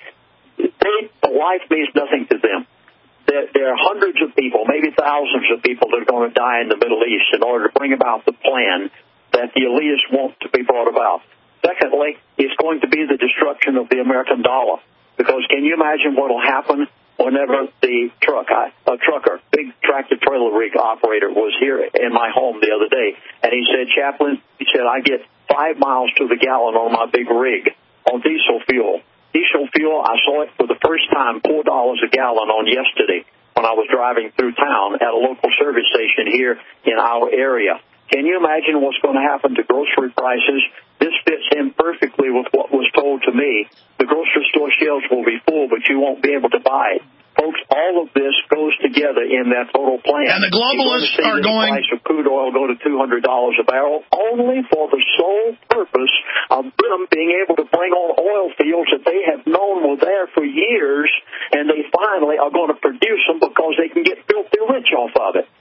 life means nothing to them. There are hundreds of people, maybe thousands of people that are going to die in the Middle East in order to bring about the plan that the elitists want to be brought about. Secondly, it's going to be the destruction of the American dollar. Because can you imagine what will happen whenever a trucker, big tractor-trailer rig operator, was here in my home the other day, and he said, "Chaplain," he said, "I get 5 miles to the gallon on my big rig on diesel fuel. Diesel fuel, I saw it for the first time, $4 a gallon on yesterday when I was driving through town at a local service station here in our area. Can you imagine what's going to happen to grocery prices? This fits in perfectly with what was told to me. The grocery store shelves will be full, but you won't be able to buy it." Folks, all of this goes together in that total plan. And the globalists are going... The price of crude oil go to $200 a barrel only for the sole purpose of them being able to bring on oil fields that they have known were there for years, and they finally are going to produce them because they can get filthy rich off of it.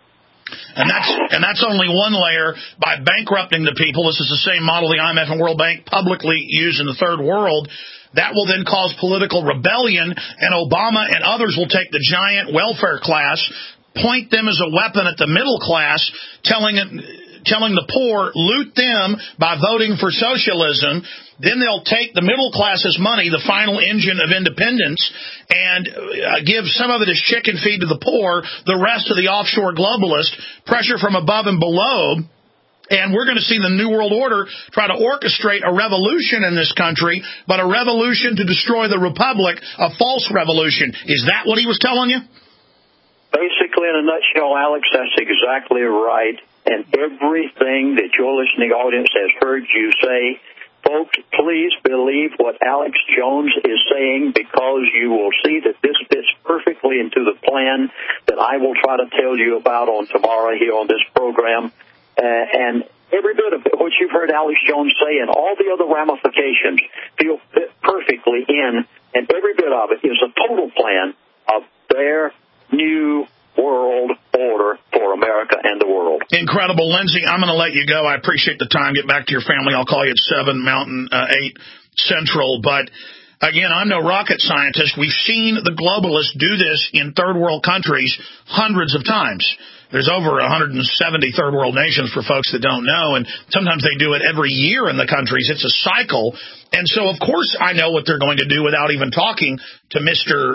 And that's only one layer. By bankrupting the people, this is the same model the IMF and World Bank publicly use in the third world. That will then cause political rebellion, and Obama and others will take the giant welfare class, point them as a weapon at the middle class, telling the poor, loot them by voting for socialism. Then they'll take the middle class's money, the final engine of independence, and give some of it as chicken feed to the poor, the rest to the offshore globalist, pressure from above and below. And we're going to see the New World Order try to orchestrate a revolution in this country, but a revolution to destroy the republic, a false revolution. Is that what he was telling you? Basically, in a nutshell, Alex, that's exactly right. And everything that your listening audience has heard you say, folks, please believe what Alex Jones is saying, because you will see that this fits perfectly into the plan that I will try to tell you about on tomorrow here on this program. And every bit of what you've heard Alex Jones say and all the other ramifications fit perfectly in, and every bit of it is a total plan of their new world order for America and the world. Incredible. Lindsey, I'm going to let you go. I appreciate the time. Get back to your family. I'll call you at 7 Mountain, 8 Central. But again, I'm no rocket scientist. We've seen the globalists do this in third world countries hundreds of times. There's over 170 third world nations for folks that don't know, and sometimes they do it every year in the countries. It's a cycle. And so, of course, I know what they're going to do without even talking to Mr.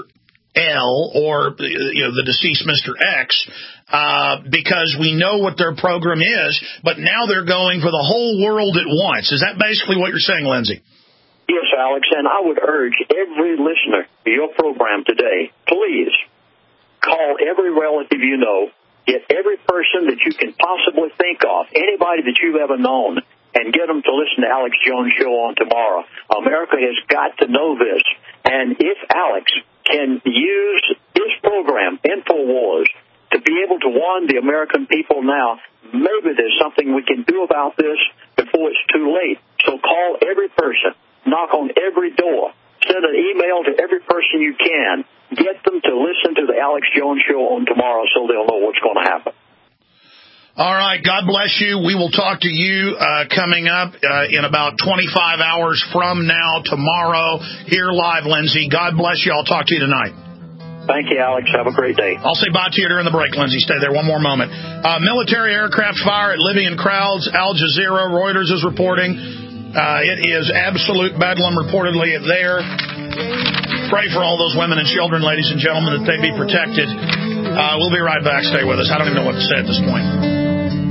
L or the deceased Mr. X because we know what their program is, but now they're going for the whole world at once. Is that basically what you're saying, Lindsay? Yes, Alex, and I would urge every listener to your program today, please call every relative you know, get every person that you can possibly think of, anybody that you've ever known, and get them to listen to Alex Jones' show on tomorrow. America has got to know this. And if Alex can use his program, InfoWars, to be able to warn the American people now, maybe there's something we can do about this before it's too late. So call every person, knock on every door, send an email to every person you can, get them to listen to the Alex Jones show on tomorrow so they'll know what's going to happen. All right. God bless you. We will talk to you coming up in about 25 hours from now, tomorrow, here live, Lindsay. God bless you. I'll talk to you tonight. Thank you, Alex. Have a great day. I'll say bye to you during the break, Lindsay. Stay there one more moment. Military aircraft fire at Libyan crowds. Al Jazeera, Reuters is reporting. It is absolute bedlam reportedly there. Pray for all those women and children, ladies and gentlemen, that they be protected. We'll be right back. Stay with us. I don't even know what to say at this point.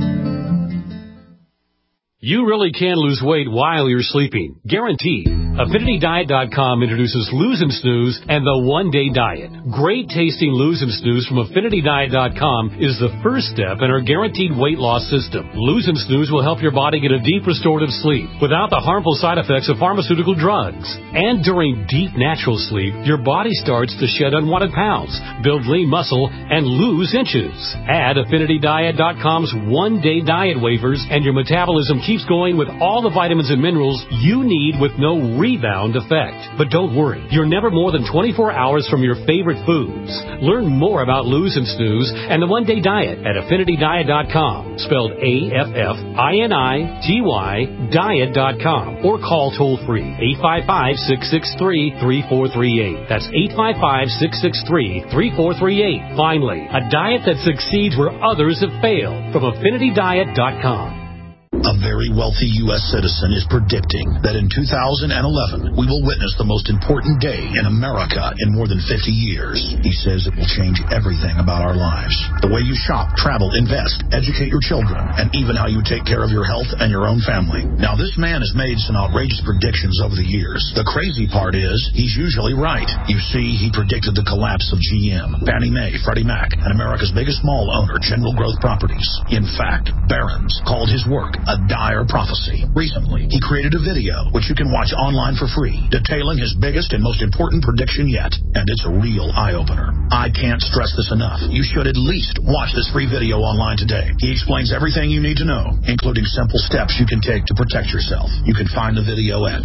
You really can lose weight while you're sleeping. Guaranteed. AffinityDiet.com introduces Lose and Snooze and the One-Day Diet. Great tasting Lose and Snooze from AffinityDiet.com is the first step in our guaranteed weight loss system. Lose and Snooze will help your body get a deep restorative sleep without the harmful side effects of pharmaceutical drugs. And during deep natural sleep, your body starts to shed unwanted pounds, build lean muscle, and lose inches. Add AffinityDiet.com's One-Day Diet waivers and your metabolism keeps going with all the vitamins and minerals you need with no rebound effect. But don't worry, you're never more than 24 hours from your favorite foods. Learn more about Lose and Snooze and the One-Day Diet at AffinityDiet.com, spelled AFFINITY diet.com, or call toll-free 855-663-3438. That's 855-663-3438. Finally, a diet that succeeds where others have failed from AffinityDiet.com. A very wealthy U.S. citizen is predicting that in 2011, we will witness the most important day in America in more than 50 years. He says it will change everything about our lives. The way you shop, travel, invest, educate your children, and even how you take care of your health and your own family. Now, this man has made some outrageous predictions over the years. The crazy part is, he's usually right. You see, he predicted the collapse of GM, Fannie Mae, Freddie Mac, and America's biggest mall owner, General Growth Properties. In fact, Barron's called his work a dire prophecy. Recently, he created a video, which you can watch online for free, detailing his biggest and most important prediction yet. And it's a real eye-opener. I can't stress this enough. You should at least watch this free video online today. He explains everything you need to know, including simple steps you can take to protect yourself. You can find the video at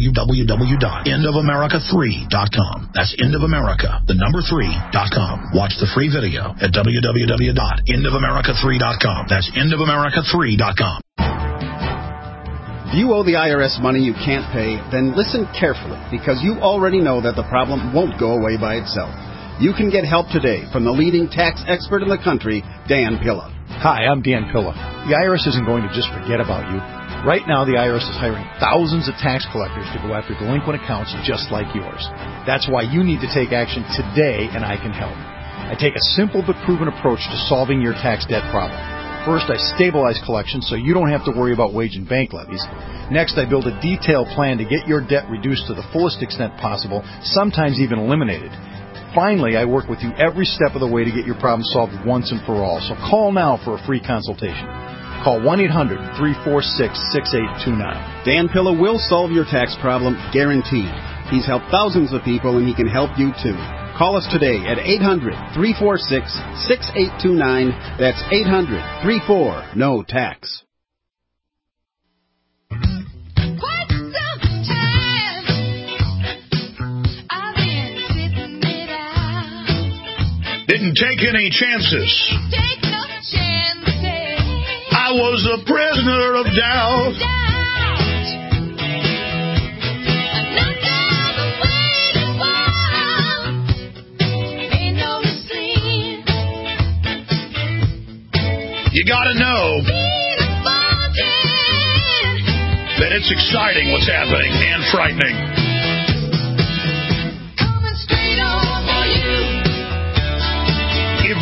www.endofamerica3.com. That's endofamerica, the number 3.com. Watch the free video at www.endofamerica3.com. That's endofamerica3.com. If you owe the IRS money you can't pay, then listen carefully, because you already know that the problem won't go away by itself. You can get help today from the leading tax expert in the country, Dan Pilla. Hi, I'm Dan Pilla. The IRS isn't going to just forget about you. Right now, the IRS is hiring thousands of tax collectors to go after delinquent accounts just like yours. That's why you need to take action today, and I can help. I take a simple but proven approach to solving your tax debt problem. First, I stabilize collections so you don't have to worry about wage and bank levies. Next, I build a detailed plan to get your debt reduced to the fullest extent possible, sometimes even eliminated. Finally, I work with you every step of the way to get your problem solved once and for all. So call now for a free consultation. Call 1-800-346-6829. Dan Pilla will solve your tax problem, guaranteed. He's helped thousands of people, and he can help you too. Call us today at 800-346-6829. That's 800-34-NO-TAX. Didn't take any chances. I was a prisoner of doubt. You gotta know that it's exciting what's happening and frightening. Coming straight on for you.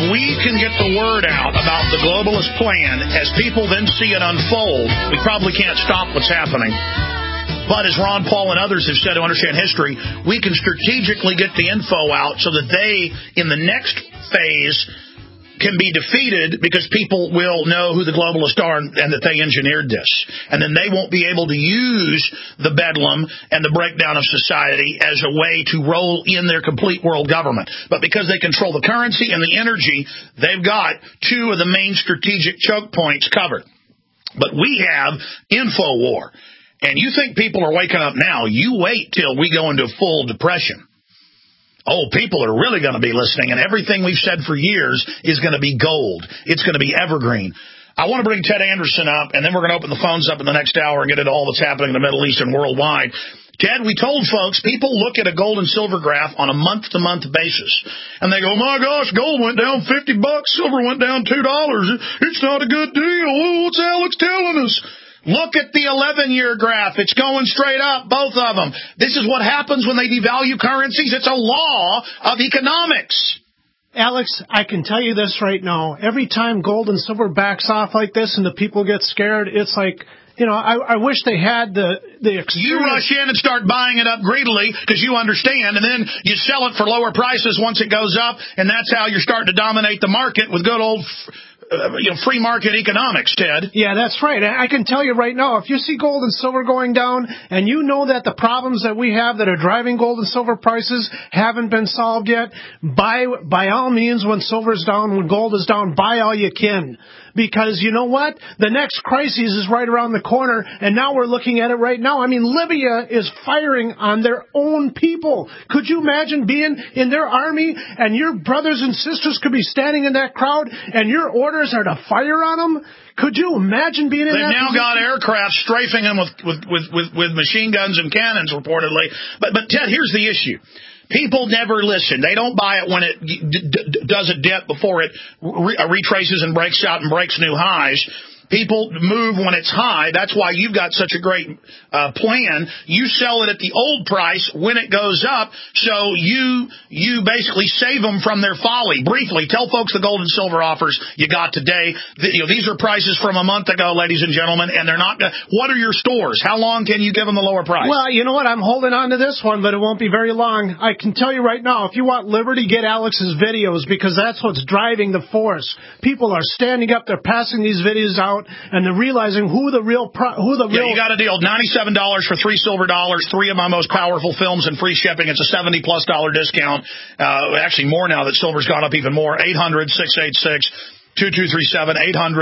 we can get the word out about the globalist plan, as people then see it unfold, we probably can't stop what's happening. But as Ron Paul and others have said who understand history, we can strategically get the info out so that they, in the next phase, can be defeated because people will know who the globalists are and that they engineered this. And then they won't be able to use the bedlam and the breakdown of society as a way to roll in their complete world government. But because they control the currency and the energy, they've got two of the main strategic choke points covered. But we have info war. And you think people are waking up now, you wait till we go into full depression. Oh, people are really going to be listening, and everything we've said for years is going to be gold. It's going to be evergreen. I want to bring Ted Anderson up, and then we're going to open the phones up in the next hour and get into all that's happening in the Middle East and worldwide. Ted, we told folks, people look at a gold and silver graph on a month-to-month basis, and they go, my gosh, gold went down $50, silver went down $2. It's not a good deal. Oh, what's Alex telling us? Look at the 11-year graph. It's going straight up, both of them. This is what happens when they devalue currencies. It's a law of economics. Alex, I can tell you this right now. Every time gold and silver backs off like this and the people get scared, it's like, you know, I wish they had the experience. You rush in and start buying it up greedily because you understand, and then you sell it for lower prices once it goes up, and that's how you're starting to dominate the market with good old free market economics, Ted. Yeah, that's right. I can tell you right now, if you see gold and silver going down, and you know that the problems that we have that are driving gold and silver prices haven't been solved yet, by all means, when silver's down, when gold is down, buy all you can. Because you know what? The next crisis is right around the corner, and now we're looking at it right now. I mean, Libya is firing on their own people. Could you imagine being in their army, and your brothers and sisters could be standing in that crowd, and your orders are to fire on them? Could you imagine being in that They've now position? got aircraft strafing them with machine guns and cannons, reportedly. But Ted, here's the issue. People never listen. They don't buy it when it does a dip before it retraces and breaks out and breaks new highs. People move when it's high. That's why you've got such a great plan. You sell it at the old price when it goes up, so you basically save them from their folly. Briefly, tell folks the gold and silver offers you got today. These are prices from a month ago, ladies and gentlemen, and they're not. What are your stores? How long can you give them the lower price? Well, you know what? I'm holding on to this one, but it won't be very long. I can tell you right now, if you want liberty, get Alex's videos, because that's what's driving the force. People are standing up. They're passing these videos out, and they're realizing who the real. Yeah, you got a deal. $97 for $3 silver, 3 of my most powerful films and free shipping. It's a $70+ discount. Actually, more now that silver's gone up even more. 800-686-2237.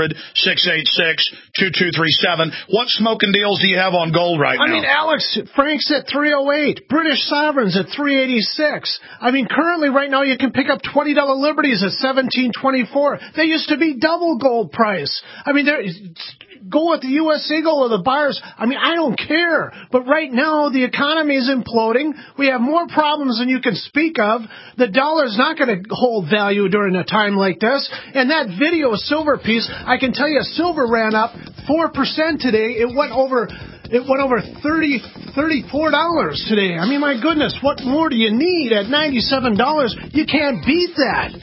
800-686-2237. What smoking deals do you have on gold right now? I mean, Alex, Frank's at 308. British Sovereign's at 386. I mean, currently right now you can pick up $20 Liberties at 1724. They used to be double gold price. I mean, go with the U.S. Eagle or the buyers. I mean, I don't care. But right now, the economy is imploding. We have more problems than you can speak of. The dollar's not going to hold value during a time like this. And that video silver piece, I can tell you, silver ran up 4% today. It went over $34 today. I mean, my goodness, what more do you need at $97? You can't beat that.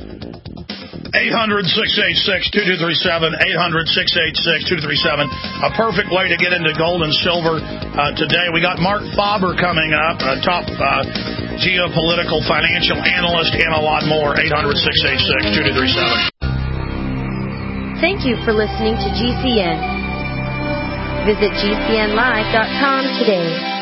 800-686-2237, 800-686-2237. A perfect way to get into gold and silver today. We got Mark Faber coming up, a top geopolitical financial analyst, and a lot more. 800-686-2237. Thank you for listening to GCN. Visit GCNlive.com today.